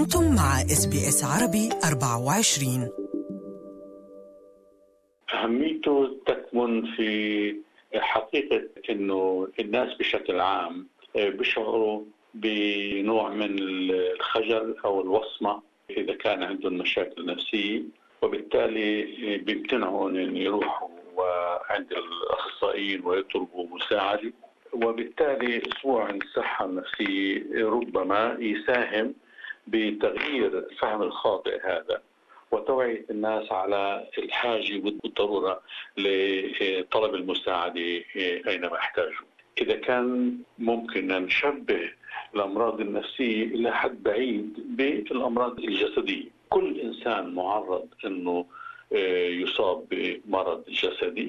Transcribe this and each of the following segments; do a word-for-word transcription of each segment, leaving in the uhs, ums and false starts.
أنتم مع إس بي إس عربي أربعة وعشرين. أهميته تكمن في حقيقة أنه الناس بشكل عام بيشعروا بنوع من الخجل أو الوصمة إذا كان عندهم مشاكل نفسية، وبالتالي بيمتنعوا أن يروحوا عند الأخصائيين ويطلبوا مساعدة. وبالتالي أسبوع الصحة النفسية ربما يساهم بتغيير الفهم الخاطئ هذا وتوعية الناس على الحاجة والضرورة لطلب المساعدة أينما احتاجوا. إذا كان ممكن أن نشبه الأمراض النفسية إلى حد بعيد بالأمراض الجسدية، كل إنسان معرض أنه يصاب بمرض جسدي،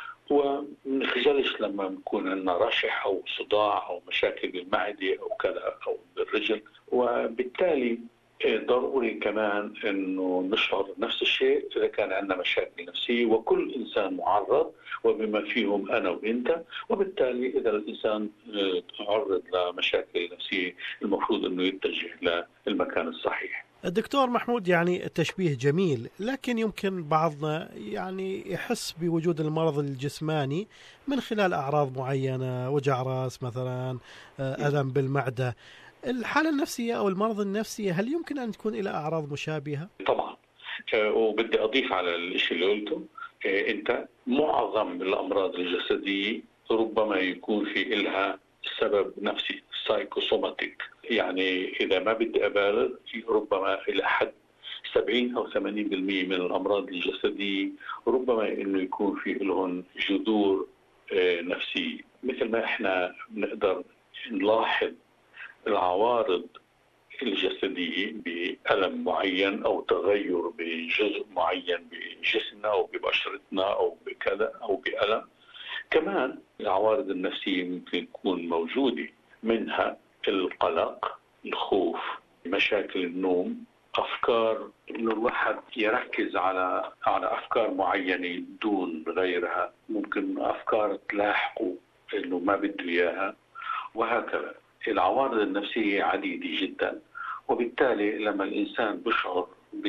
ومن خجلش لما نكون عندنا رشح أو صداع أو مشاكل بالمعدة أو كذا أو بالرجل. وبالتالي ضروري كمان أنه نشعر نفس الشيء إذا كان عندنا مشاكل نفسية، وكل إنسان معرض وبما فيهم أنا وإنت. وبالتالي إذا الإنسان تعرض لمشاكل نفسية المفروض أنه يتجه للمكان الصحيح. الدكتور محمود، يعني التشبيه جميل، لكن يمكن بعضنا يعني يحس بوجود المرض الجسماني من خلال أعراض معينة، وجع رأس مثلا، ألم بالمعدة. الحالة النفسية أو المرض النفسي هل يمكن أن تكون إلى أعراض مشابهة؟ طبعا، وبدي أضيف على الشيء اللي قلته أنت، معظم الأمراض الجسدية ربما يكون في إلها سبب نفسي سايكوسوماتيك. يعني إذا ما بدي أبالغ ربما إلى حد سبعين أو ثمانين بالمئة من الأمراض الجسدية ربما إنه يكون في لهم جذور نفسية. مثل ما إحنا بنقدر نلاحظ العوارض الجسدية بألم معين أو تغير بجزء معين بجسمنا أو ببشرتنا أو بكذا أو بألم، كمان العوارض النفسية ممكن تكون موجودة، منها القلق، الخوف، مشاكل النوم، أفكار إنه الواحد يركز على على أفكار معينة دون غيرها، ممكن أفكار تلاحقه إنه ما بده إياها، وهكذا. العوارض النفسية عديدة جدا، وبالتالي لما الإنسان بشعر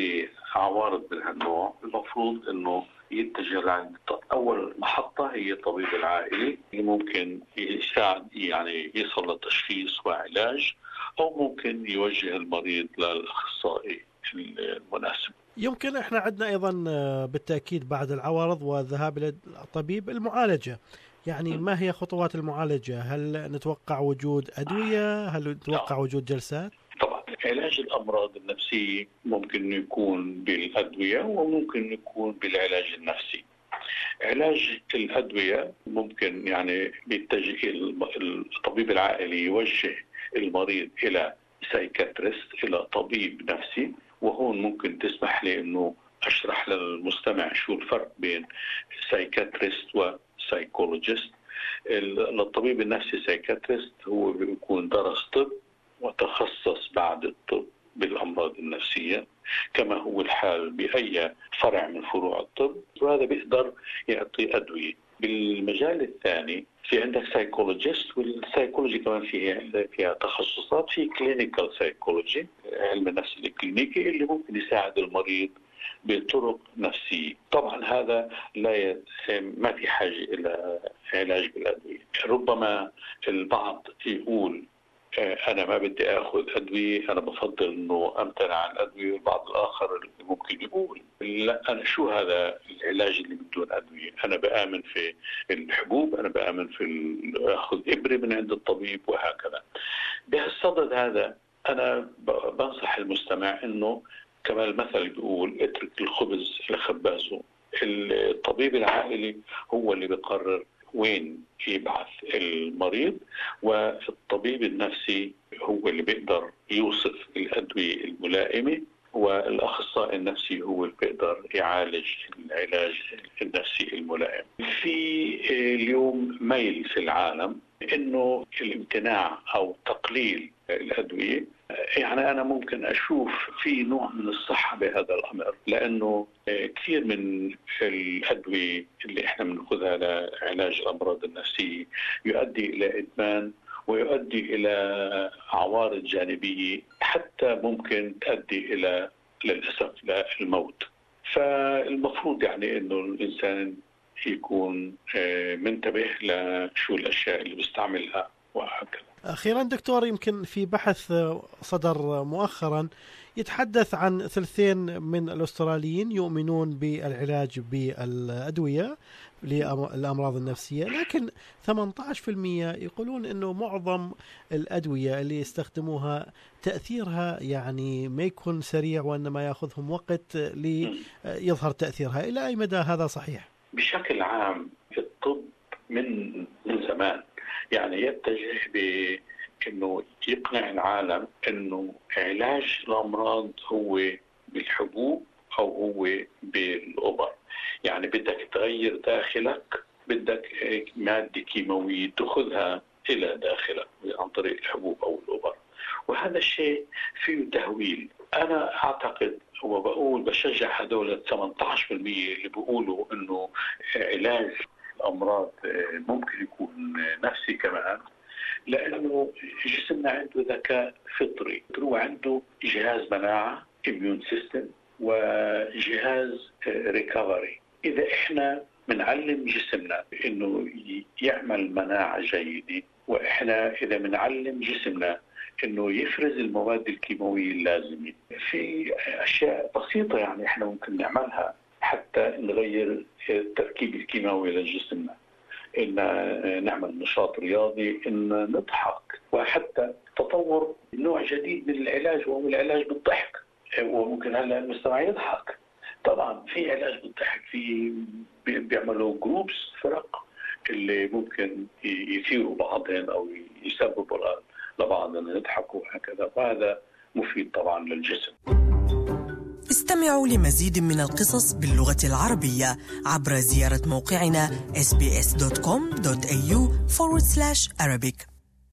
بعوارض من هالنوع المفروض إنه يتجه لعند أول محطة هي طبيب العائلي، اللي ممكن يساعد يعني يصل لتشخيص وعلاج، أو ممكن يوجه المريض للأخصائي المناسب. يمكن إحنا عندنا أيضا بالتأكيد بعد العوارض والذهاب إلى الطبيب المعالجة. يعني ما هي خطوات المعالجة؟ هل نتوقع وجود أدوية؟ هل نتوقع وجود جلسات؟ طبعا علاج الأمراض النفسية ممكن يكون بالأدوية وممكن يكون بالعلاج النفسي. علاج الأدوية ممكن يعني بيتجه الطبيب العائلي يوجه المريض إلى سايكاتريست، إلى طبيب نفسي، وهون ممكن تسمح لي إنه أشرح للمستمع شو الفرق بين سايكاتريست وسايكولوجيست. الطبيب النفسي سايكاتريست هو بيكون درس طب وتخصص بعد الطب بالأمراض النفسية كما هو الحال بأي فرع من فروع الطب، وهذا بيقدر يعطي أدوية. بالمجال الثاني في عندك سايكولوجيست، والسايكولوجي كمان فيها فيها تخصصات، في كلينيكال سايكولوجي علم النفس الكلينيكي اللي ممكن يساعد المريض بطرق نفسية. طبعا هذا لا ما في حاجة إلى علاج بالأدوية. ربما البعض يقول أنا ما بدي أخذ أدوية، أنا بفضل أنه أمتنع عن الأدوية، والبعض الآخر اللي ممكن يقول لا، أنا شو هذا العلاج اللي بدون أدوية، أنا بآمن في الحبوب، أنا بآمن في أخذ إبرة من عند الطبيب وهكذا. بهالصدد هذا أنا بنصح المستمع أنه كما المثل بيقول اترك الخبز لخبازه. الطبيب العائلي هو اللي بيقرر وين يبعث المريض، والطبيب النفسي هو اللي بيقدر يوصف الأدوية الملائمة، والأخصائي النفسي هو اللي بيقدر يعالج العلاج النفسي الملائم. في اليوم ميل في العالم إنه الامتناع أو تقليل الأدوية، يعني أنا ممكن أشوف في نوع من الصحة بهذا الأمر، لأنه كثير من الأدوية اللي إحنا بنأخذها لعلاج الأمراض النفسية يؤدي إلى إدمان، ويؤدي إلى عوارض جانبية حتى ممكن تؤدي إلى للأسف الموت. فالمفروض يعني إنه الإنسان يكون منتبه لشو الأشياء اللي بيستعملها وهكذا. أخيرا دكتور، يمكن في بحث صدر مؤخرا يتحدث عن ثلثين من الأستراليين يؤمنون بالعلاج بالأدوية للأمراض النفسية، لكن ثمانية عشر بالمئة يقولون أنه معظم الأدوية اللي يستخدموها تأثيرها يعني ما يكون سريع، وإنما يأخذهم وقت ليظهر تأثيرها. إلى أي مدى هذا صحيح؟ بشكل عام الطب من من زمان يعني يتجه بأنه يقنع العالم أنه علاج الأمراض هو بالحبوب أو هو بالأبر. يعني بدك تغير داخلك، بدك مادة كيماوية تأخذها إلى داخلك عن طريق الحبوب أو الأبر، وهذا الشيء فيه تهويل. أنا أعتقد وبقول بشجع هدول ثمانية عشر بالمئة اللي بيقولوا إنه علاج الأمراض ممكن يكون نفسي كمان، لأنه جسمنا عنده ذكاء فطري، هو عنده جهاز مناعة immune system وجهاز recovery. إذا إحنا بنعلم جسمنا إنه يعمل مناعة جيدة، وإحنا إذا بنعلم جسمنا إنه يفرز المواد الكيماوية اللازمة، في أشياء بسيطة يعني إحنا ممكن نعملها حتى نغير التركيب الكيماوي لجسمنا، إن نعمل نشاط رياضي، إن نضحك، وحتى تطور نوع جديد من العلاج وهو العلاج بالضحك. وممكن هلا المستمع يضحك. طبعا في علاج بالضحك، في بيعملوا جروبس فرق اللي ممكن يثيروا بعضهم أو يسببوا لبعض أن يضحكوا وهكذا، وهذا مفيد طبعا للجسم. استمعوا لمزيد من القصص باللغة العربية عبر زيارة موقعنا إس بي إس دوت كوم دوت إيه يو فورورد سلاش أرابيك.